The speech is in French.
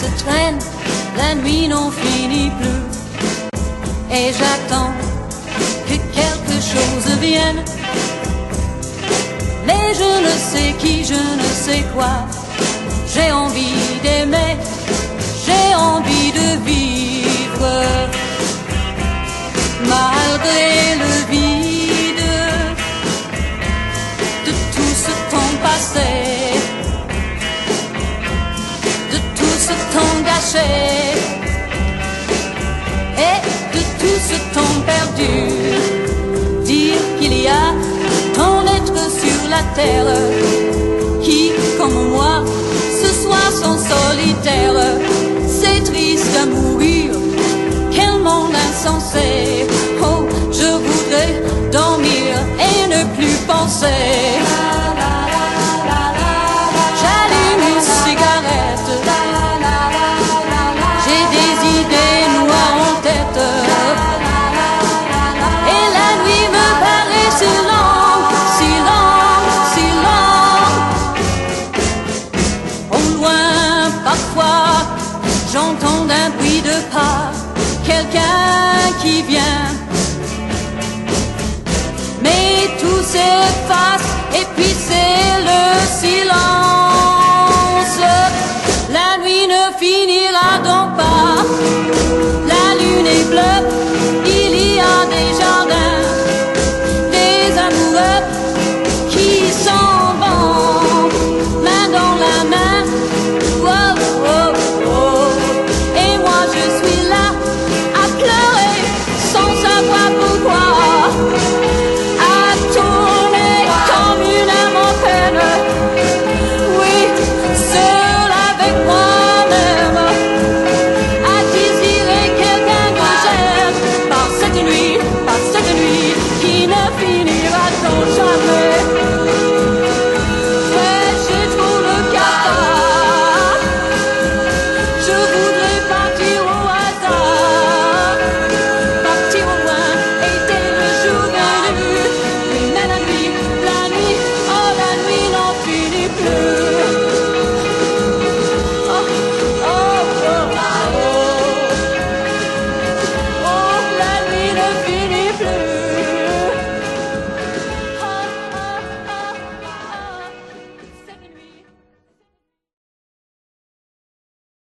se traîne, la nuit n'en finit plus. Et j'attends que quelque chose vienne. Mais je ne sais qui, je ne sais quoi. J'ai envie d'aimer, j'ai envie de vivre. Malgré le vide de tout ce temps passé, de tout ce temps gâché et de tout ce temps perdu. Dire qu'il y a tant d'êtres sur la terre qui, comme moi, ce soir sont solitaires. C'est triste à mourir, quel monde insensé.